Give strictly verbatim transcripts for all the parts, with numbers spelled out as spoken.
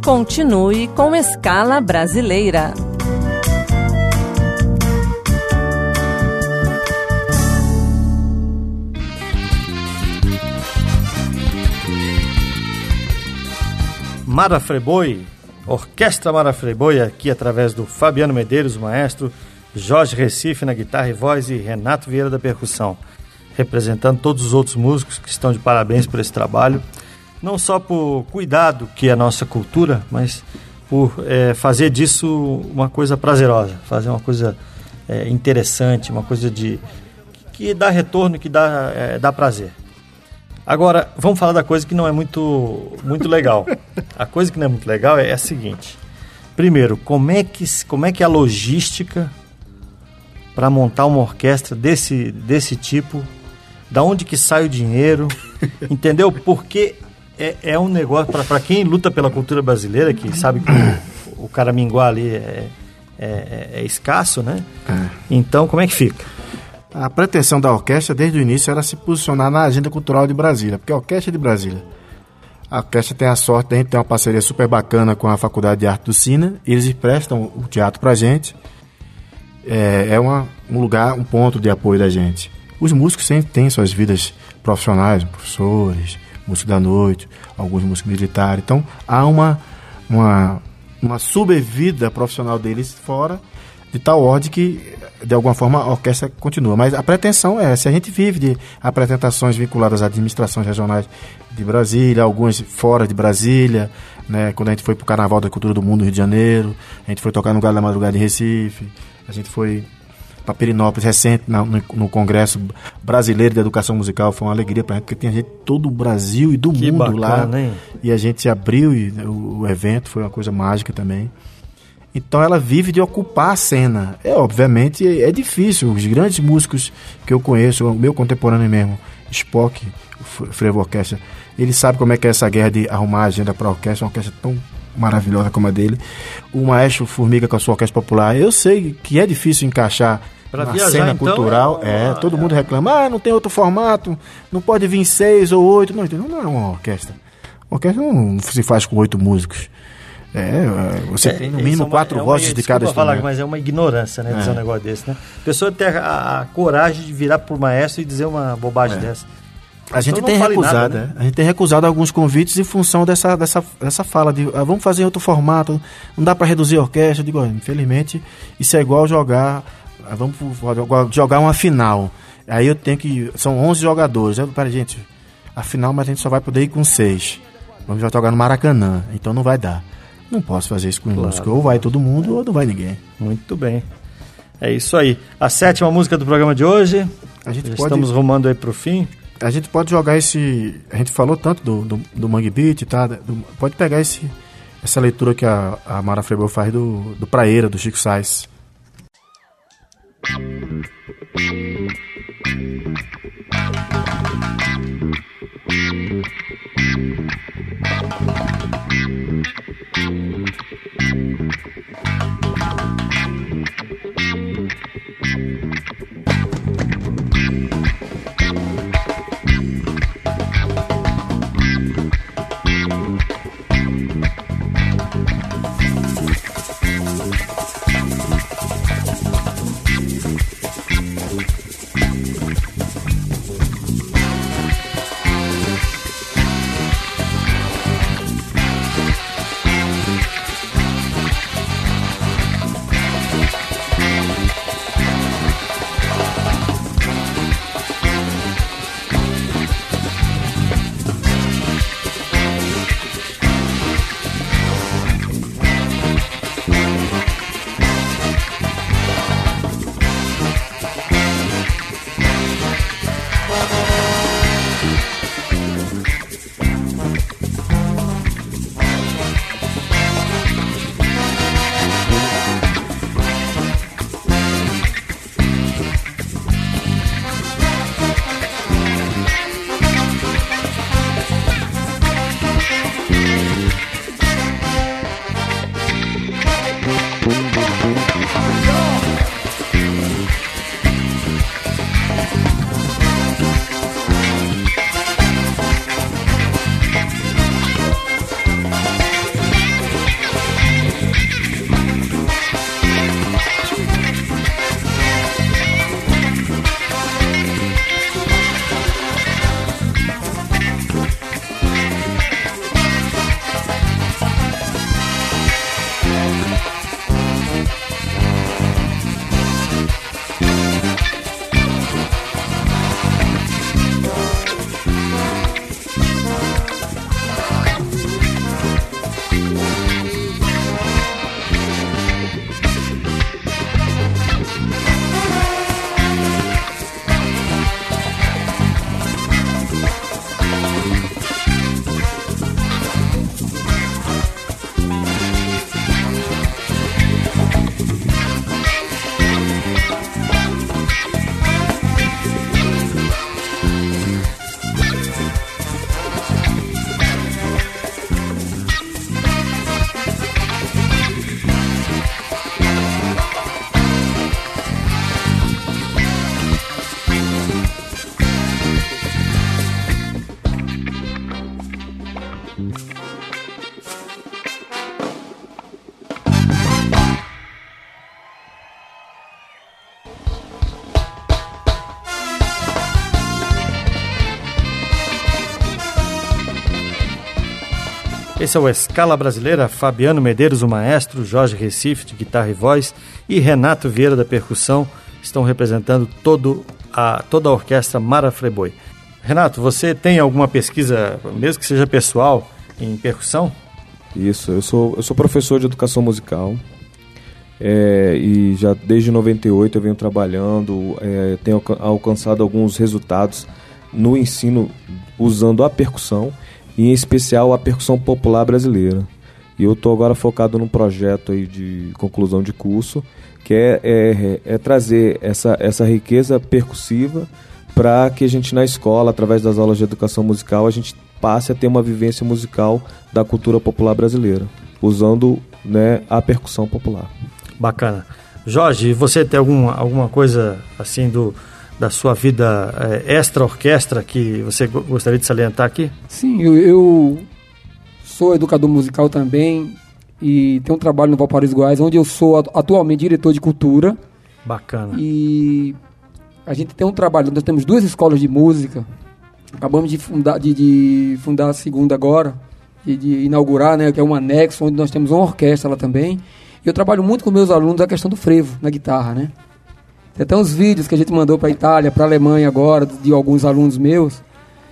Continue com Escala Brasileira. Mara Friboi, Orquestra Mara Friboi, aqui através do Fabiano Medeiros, o maestro, Jorge Recife na guitarra e voz e Renato Vieira da percussão, representando todos os outros músicos que estão de parabéns por esse trabalho, não só por cuidado que é a nossa cultura, mas por é, fazer disso uma coisa prazerosa, fazer uma coisa é, interessante, uma coisa de, que dá retorno, que dá, é, dá prazer. Agora, vamos falar da coisa que não é muito, muito legal. A coisa que não é muito legal é a seguinte. Primeiro, como é que, como é, que é a logística para montar uma orquestra desse, desse tipo? Da onde que sai o dinheiro? Entendeu? Porque é, é um negócio, para quem luta pela cultura brasileira, que sabe que o, o caraminguá ali é, é, é escasso, né? É. Então, como é que fica? A pretensão da orquestra, desde o início, era se posicionar na agenda cultural de Brasília, porque a orquestra é de Brasília. A orquestra tem a sorte de a gente ter uma parceria super bacana com a Faculdade de Arte do Sina, eles emprestam o teatro pra gente, é, é uma, um lugar, um ponto de apoio da gente. Os músicos sempre têm suas vidas profissionais, professores, músicos da noite, alguns músicos militares, então há uma, uma, uma sobrevida profissional deles fora, de tal ordem que, de alguma forma, a orquestra continua. Mas a pretensão é essa. A gente vive de apresentações vinculadas a administrações regionais de Brasília, algumas fora de Brasília, né? Quando a gente foi para o Carnaval da Cultura do Mundo no Rio de Janeiro, a gente foi tocar no Galo da Madrugada em Recife, a gente foi para Perinópolis recente, no, no Congresso Brasileiro de Educação Musical. Foi uma alegria para a gente, porque tem gente de todo o Brasil e do que mundo bacana, lá. Hein? E a gente abriu e, o, o evento, foi uma coisa mágica também. Então ela vive de ocupar a cena. É, obviamente, é difícil. Os grandes músicos que eu conheço, o meu contemporâneo mesmo, Spock, o Frevo Orquestra, ele sabe como é que é essa guerra de arrumar a agenda para a orquestra, uma orquestra tão maravilhosa como a dele. O maestro Formiga com a sua orquestra popular, eu sei que é difícil encaixar pra na viajar, cena então, cultural. É, é, todo mundo reclama, ah, não tem outro formato, não pode vir seis ou oito. Não, não é uma orquestra. Uma orquestra não se faz com oito músicos. É, você é, tem no mínimo é uma, quatro é uma, vozes de cada instrumento. Falar, mas é uma ignorância, né, dizer é. um negócio desse, né? A pessoa ter a, a coragem de virar pro maestro e dizer uma bobagem é. dessa. A gente, tem recusado, nada, né? a gente tem recusado alguns convites em função dessa, dessa, dessa fala de ah, vamos fazer em outro formato, não dá para reduzir a orquestra. Eu digo, infelizmente, isso é igual jogar, ah, vamos jogar uma final. Aí eu tenho que, são onze jogadores. Eu, peraí, gente, a final, mas a gente só vai poder ir com seis. Vamos jogar no Maracanã, então não vai dar. Não posso fazer isso com claro. música. Ou vai todo mundo ou não vai ninguém. Muito bem. É isso aí. A sétima música do programa de hoje. A gente pode, estamos rumando aí pro fim. A gente pode jogar esse... A gente falou tanto do, do, do Mangue Beat, tá? Do, pode pegar esse, essa leitura que a, a Mara Friboi faz do, do Praeira, do Chico Sainz. Esse é o Escala Brasileira, Fabiano Medeiros, o maestro, Jorge Recife, de guitarra e voz, e Renato Vieira, da percussão, estão representando todo a, toda a orquestra Mara Freboy. Renato, você tem alguma pesquisa, mesmo que seja pessoal, em percussão? Isso, eu sou, eu sou professor de educação musical, é, e já desde noventa e oito eu venho trabalhando, é, tenho alcançado alguns resultados no ensino usando a percussão, e em especial a percussão popular brasileira. E eu estou agora focado num projeto aí de conclusão de curso, que é, é, é trazer essa, essa riqueza percussiva para que a gente na escola, através das aulas de educação musical, a gente passe a ter uma vivência musical da cultura popular brasileira, usando, né, a percussão popular. Bacana. Jorge, você tem algum, alguma coisa assim do... da sua vida é, extra-orquestra que você gostaria de salientar aqui? Sim, eu, eu sou educador musical também e tenho um trabalho no Valparaíso Goiás, onde eu sou atualmente diretor de cultura. Bacana. E a gente tem um trabalho, nós temos duas escolas de música, acabamos de fundar, de, de fundar a segunda agora, de, de inaugurar, né, que é um anexo, onde nós temos uma orquestra lá também. E eu trabalho muito com meus alunos a questão do frevo na guitarra, né? Tem até uns vídeos que a gente mandou para a Itália, para a Alemanha agora, de alguns alunos meus,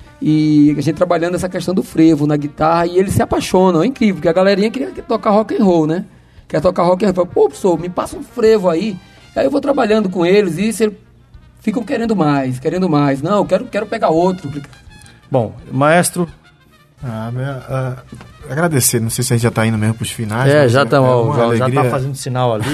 e a gente trabalhando essa questão do frevo na guitarra, e eles se apaixonam, é incrível, porque a galerinha queria tocar rock and roll, né? Quer tocar rock and roll, pô, professor, me passa um frevo aí. Aí eu vou trabalhando com eles, e eles ficam querendo mais, querendo mais. Não, eu quero, quero pegar outro. Bom, maestro... Ah, minha, ah, agradecer, não sei se a gente já está indo mesmo para os finais. É, já está é já tá fazendo sinal ali.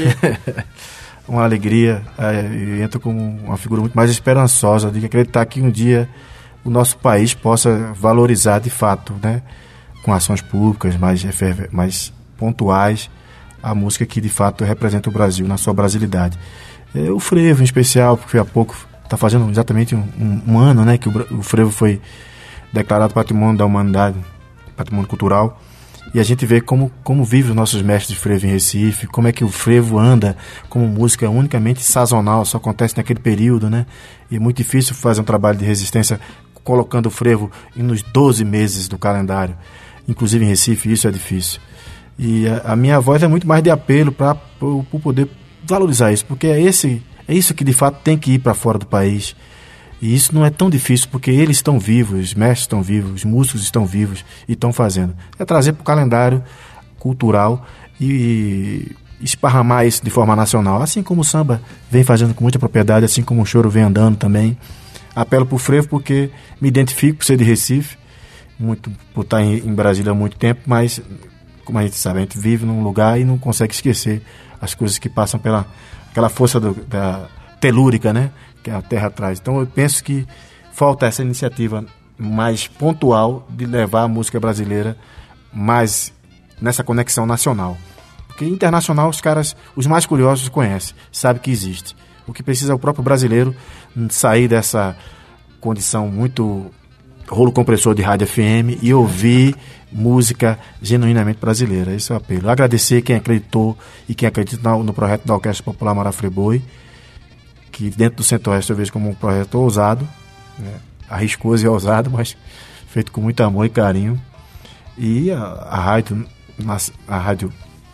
Uma alegria, é, eu entro como uma figura muito mais esperançosa de acreditar que um dia o nosso país possa valorizar de fato, né, com ações públicas mais, mais pontuais, a música que de fato representa o Brasil na sua brasilidade. É, o frevo em especial, porque há pouco está fazendo exatamente um, um, um ano, né, que o, o frevo foi declarado Patrimônio da Humanidade, Patrimônio Cultural. E a gente vê como, como vivem os nossos mestres de frevo em Recife, como é que o frevo anda como música unicamente sazonal, só acontece naquele período, né? E é muito difícil fazer um trabalho de resistência colocando o frevo nos doze meses do calendário. Inclusive em Recife isso é difícil. E a, a minha voz é muito mais de apelo para poder valorizar isso, porque é, esse, é isso que de fato tem que ir para fora do país. E isso não é tão difícil, porque eles estão vivos, os mestres estão vivos, os músicos estão vivos e estão fazendo. É trazer para o calendário cultural e esparramar isso de forma nacional. Assim como o samba vem fazendo com muita propriedade, assim como o choro vem andando também. Apelo para o frevo porque me identifico por ser de Recife, muito, por estar em, em Brasília há muito tempo, mas, como a gente sabe, a gente vive num lugar e não consegue esquecer as coisas que passam pela aquela força do, da telúrica, né? Que a terra traz. Então eu penso que falta essa iniciativa mais pontual de levar a música brasileira mais nessa conexão nacional. Porque internacional os caras, os mais curiosos conhecem, sabem que existe. O que precisa é o próprio brasileiro sair dessa condição muito rolo compressor de rádio F M e ouvir música genuinamente brasileira. Esse é o apelo. Agradecer quem acreditou e quem acredita no, no projeto da Orquestra Popular Mara Freboy, que dentro do Centro-Oeste eu vejo como um projeto ousado, né? Arriscoso e ousado, mas feito com muito amor e carinho. E a, a rádio, a rádio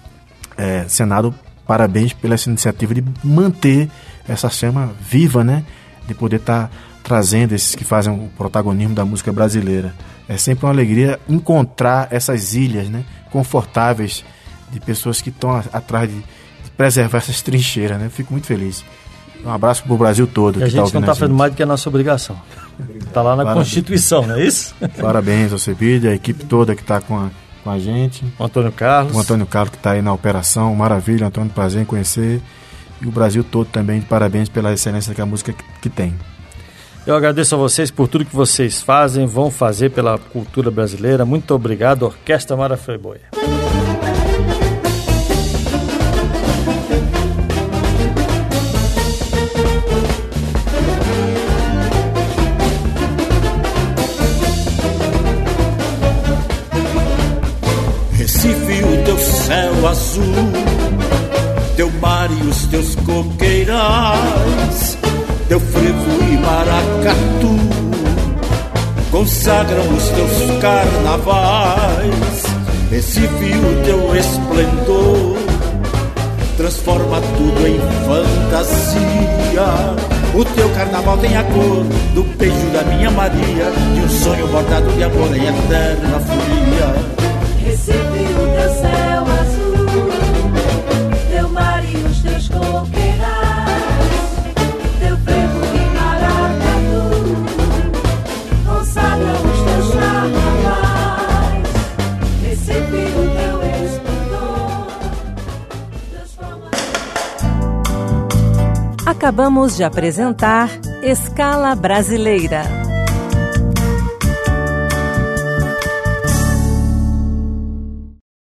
é, Senado, parabéns pela essa iniciativa de manter essa chama viva, né? De poder estar tá trazendo esses que fazem o protagonismo da música brasileira. É sempre uma alegria encontrar essas ilhas, né? confortáveis, de pessoas que estão a- atrás de, de preservar essas trincheiras, né? Eu fico muito feliz. Um abraço pro Brasil todo. E a que tá gente não ouvindo está a fazendo mais do que a nossa obrigação. Está lá na Parabéns. Constituição, não é isso? Parabéns ao Cebide, a equipe toda que está com a, com a gente. O Antônio Carlos. O Antônio Carlos que está aí na operação, maravilha, Antônio, prazer em conhecer. E o Brasil todo também, parabéns pela excelência que a música que, que tem. Eu agradeço a vocês por tudo que vocês fazem, vão fazer pela cultura brasileira. Muito obrigado, Orquestra Mara Freboia. Recife, o teu céu azul, teu mar e os teus coqueirais, teu frevo e maracatu consagram os teus carnavais. Recife, o teu esplendor transforma tudo em fantasia. O teu carnaval tem a cor do beijo da minha Maria, de um sonho bordado de amor em eterna folia. Recife, o teu céu azul, teu mar e os teus coqueirais, teu frevo e maracatu consagram os teus carnavais. Recife, o teu esplendor transforma. Acabamos de apresentar Escala Brasileira.